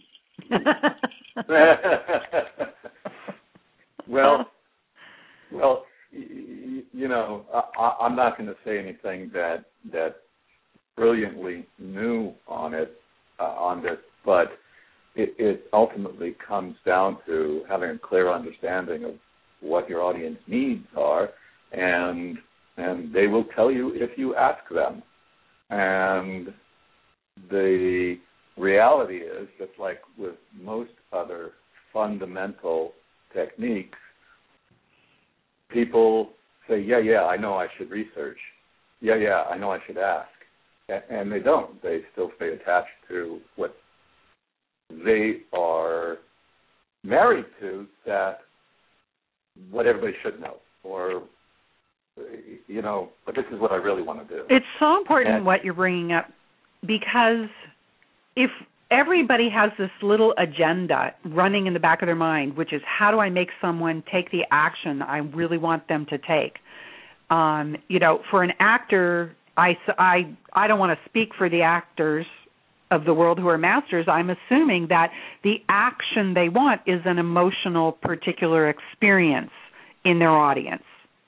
well, well, you know, I, I'm not going to say anything that that brilliantly new on it uh, on this, but it, it ultimately comes down to having a clear understanding of what your audience needs are, and and they will tell you if you ask them. And the reality is, just like with most other fundamental techniques, people say, yeah, yeah, I know I should research. Yeah, yeah, I know I should ask. And they don't. They still stay attached to what they are married to, that what everybody should know, or, you know, but this is what I really want to do. It's so important and, what you're bringing up, because if everybody has this little agenda running in the back of their mind, which is how do I make someone take the action I really want them to take? Um, you know, for an actor, I, I, I don't want to speak for the actors of the world who are masters. I'm assuming that the action they want is an emotional, particular experience in their audience.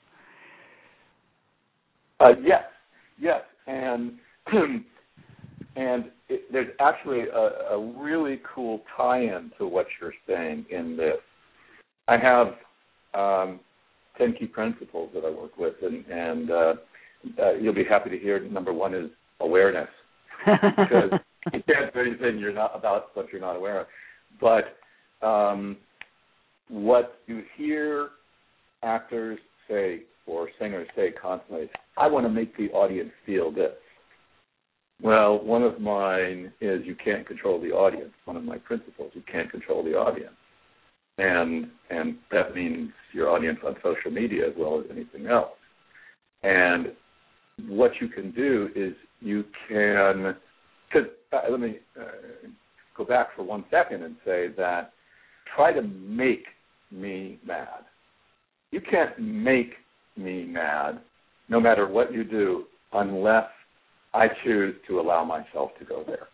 Uh, yes, yes, and and it, there's actually a, a really cool tie-in to what you're saying in this. I have um, ten key principles that I work with, and, and uh, uh, you'll be happy to hear. Number one is awareness, because you can't do anything you're not about what you're not aware of. But um, what you hear actors say or singers say constantly, I want to make the audience feel this. Well, one of mine is you can't control the audience. One of my principles, you can't control the audience. And and that means your audience on social media as well as anything else. And what you can do is you can, because uh, let me uh, go back for one second and say that try to make me mad. You can't make me mad no matter what you do unless I choose to allow myself to go there.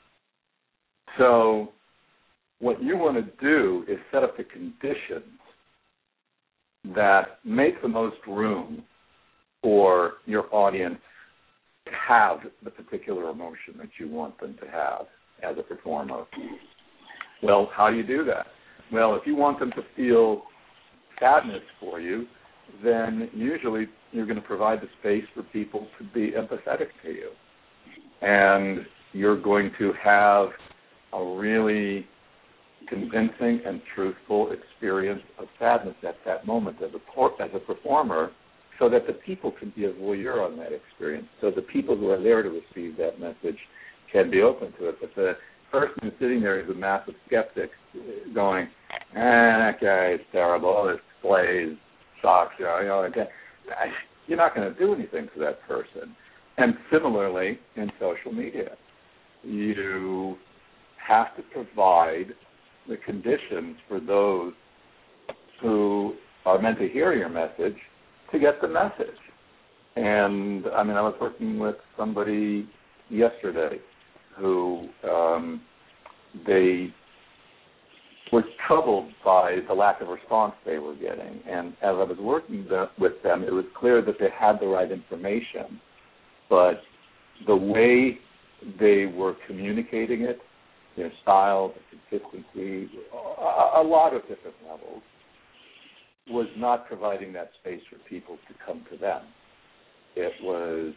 So what you want to do is set up the conditions that make the most room for your audience to have the particular emotion that you want them to have as a performer. Well, how do you do that? Well, if you want them to feel sadness for you, then usually you're going to provide the space for people to be empathetic to you. And you're going to have a really convincing and truthful experience of sadness at that moment as a, as a performer, so that the people can be a voyeur on that experience, so the people who are there to receive that message can be open to it. But the person who's sitting there is a massive skeptic going, eh, that guy is terrible, all this plays sucks, you know, okay. You're not going to do anything to that person. And similarly, in social media, you have to provide the conditions for those who are meant to hear your message to get the message. And, I mean, I was working with somebody yesterday who um, they were troubled by the lack of response they were getting. And as I was working the, with them, it was clear that they had the right information, but the way they were communicating it, their style, the consistency, a, a lot of different levels, was not providing that space for people to come to them. It was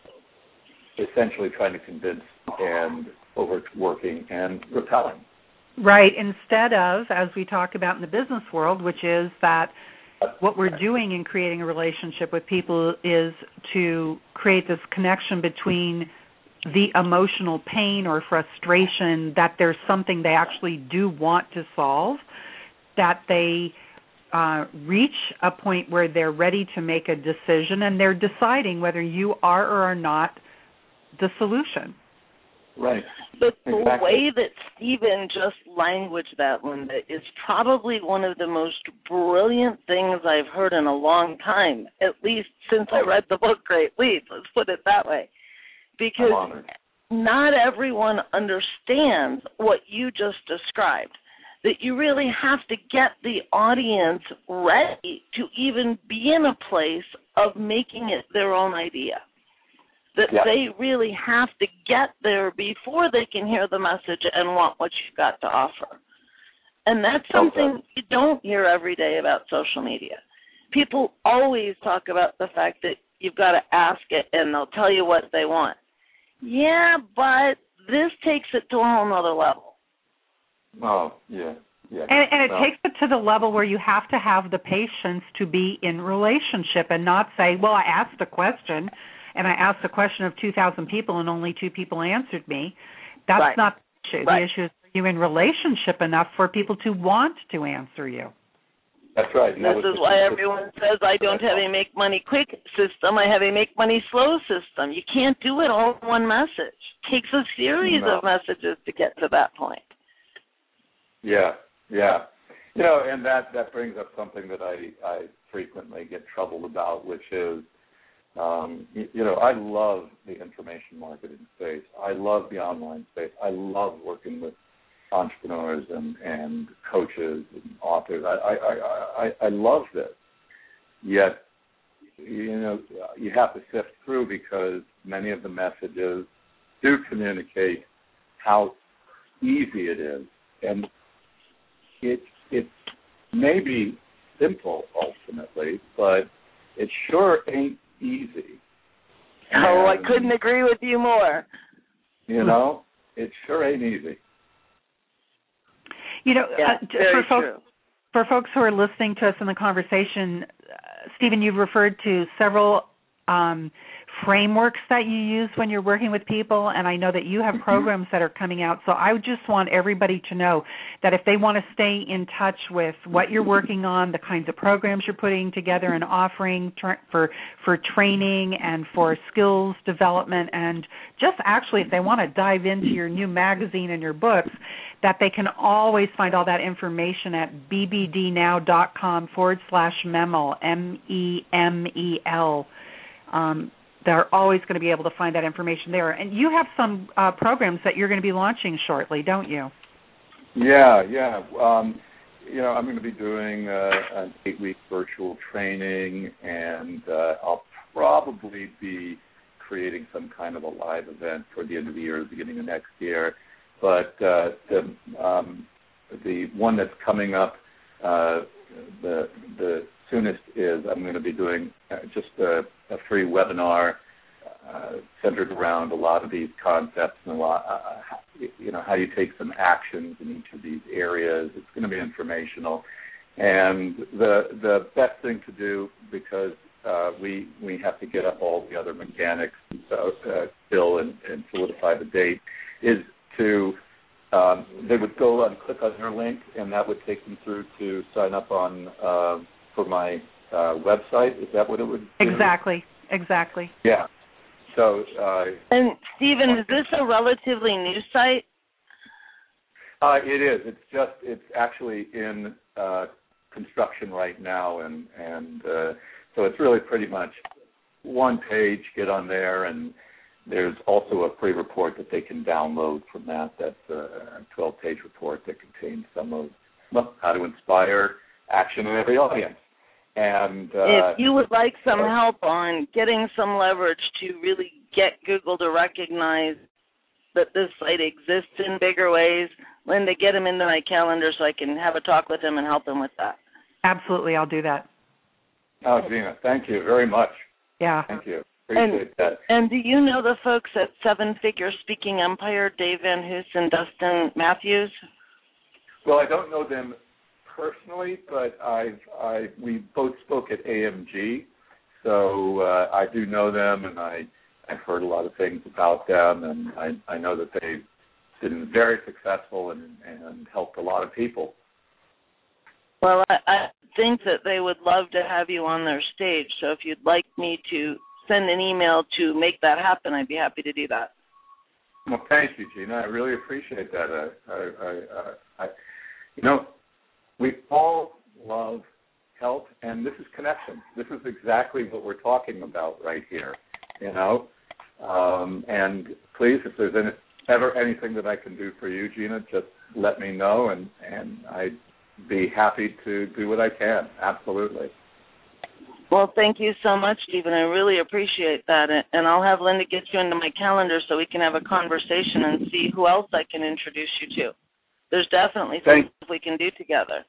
essentially trying to convince and overworking and repelling. Right, instead of, as we talk about in the business world, which is that what we're doing in creating a relationship with people is to create this connection between the emotional pain or frustration that there's something they actually do want to solve, that they uh, reach a point where they're ready to make a decision and they're deciding whether you are or are not the solution. Right. But the exactly. way that Stephen just languaged that, Linda, is probably one of the most brilliant things I've heard in a long time, at least since I read the book Great Leap. Let's put it that way. Because not everyone understands what you just described, that you really have to get the audience ready to even be in a place of making it their own idea. That yeah. they really have to get there before they can hear the message and want what you've got to offer. And that's something okay. you don't hear every day about social media. People always talk about the fact that you've got to ask it and they'll tell you what they want. Yeah, but this takes it to a whole nother level. Oh, yeah. Yeah. And, and it well. takes it to the level where you have to have the patience to be in relationship and not say, well, I asked a question, and I asked a question of two thousand people and only two people answered me. That's right. not the issue. Right. The issue is, are you in relationship enough for people to want to answer you? That's right. And this is why everyone says I don't have a make money quick system. I have a make money slow system. You can't do it all in one message. It takes a series no. of messages to get to that point. Yeah, yeah. You know, and that, that brings up something that I, I frequently get troubled about, which is, um, you, you know, I love the information marketing space. I love the online space. I love working with entrepreneurs and, and coaches and authors. I, I, I, I, I love this. Yet, you know, you have to sift through because many of the messages do communicate how easy it is. And it, it may be simple ultimately, but it sure ain't easy. Oh, and, I couldn't agree with you more. You know, it sure ain't easy. You know, yeah, uh, very for folks, true. for folks who are listening to us in the conversation, uh, Stephen, you've referred to several um, frameworks that you use when you're working with people, and I know that you have programs that are coming out. So I would just want everybody to know that if they want to stay in touch with what you're working on, the kinds of programs you're putting together and offering tra- for for training and for skills development, and just actually if they want to dive into your new magazine and your books, that they can always find all that information at bbdnow.com forward slash memel, M E M E L. Um, they're always going to be able to find that information there. And you have some uh, programs that you're going to be launching shortly, don't you? Yeah, yeah. Um, you know, I'm going to be doing uh, an eight-week virtual training, and uh, I'll probably be creating some kind of a live event for the end of the year, beginning of next year. But uh, the um, the one that's coming up, uh, the the soonest is I'm going to be doing uh, just a, a free webinar uh, centered around a lot of these concepts and a lot, uh, you know, how you take some actions in each of these areas. It's going to be informational, and the the best thing to do, because uh, we we have to get up all the other mechanics uh, uh, still and, and solidify the date, is to um, they would go and click on your link, and that would take them through to sign up on uh, for my uh, website. Is that what it would do? Exactly, exactly. Yeah. So. Uh, and Stephen, is this a relatively new site? Uh, it is. It's just. It's actually in uh, construction right now, and and uh, so it's really pretty much one page, get on there, and there's also a free report that they can download from that. That's a twelve-page report that contains some of well, how to inspire action in every audience. And uh, if you would like some help on getting some leverage to really get Google to recognize that this site exists in bigger ways, Linda, get him into my calendar so I can have a talk with him and help him with that. Absolutely, I'll do that. Oh, Gina, thank you very much. Yeah. Thank you. Appreciate and, that. And do you know the folks at Seven Figure Speaking Empire, Dave Van Hoos and Dustin Matthews? Well, I don't know them personally, but I've I we both spoke at A M G, so uh, I do know them, and I I've heard a lot of things about them, and I I know that they've been very successful and and helped a lot of people. Well, I, I think that they would love to have you on their stage. So if you'd like me to send an email to make that happen, I'd be happy to do that. Well, thank you, Gina. I really appreciate that. I, I, I, I, you know, we all love health, and this is connection. This is exactly what we're talking about right here, you know. Um, and please, if there's any, ever anything that I can do for you, Gina, just let me know, and, and I'd be happy to do what I can. Absolutely. Well, thank you so much, Stephen. I really appreciate that. And I'll have Linda get you into my calendar so we can have a conversation and see who else I can introduce you to. There's definitely things we can do together.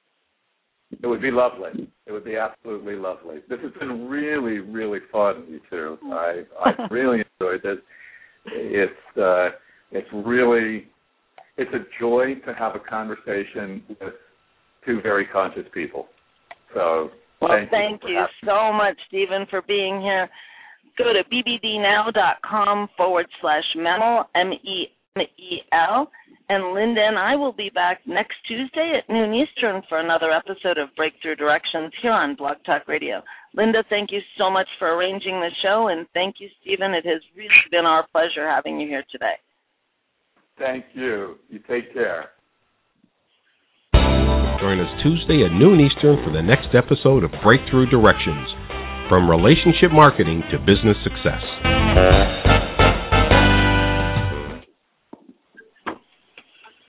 It would be lovely. It would be absolutely lovely. This has been really, really fun, you two. I I really enjoyed this. It's uh, it's really it's a joy to have a conversation with two very conscious people. So well, thank, thank you, you so much, Stephen, for being here. Go to bbdnow.com forward slash Memel, M E M E L. And Linda and I will be back next Tuesday at noon Eastern for another episode of Breakthrough Directions here on Blog Talk Radio. Linda, thank you so much for arranging the show, and thank you, Stephen. It has really been our pleasure having you here today. Thank you. You take care. Join us Tuesday at noon Eastern for the next episode of Breakthrough Directions, from relationship marketing to business success.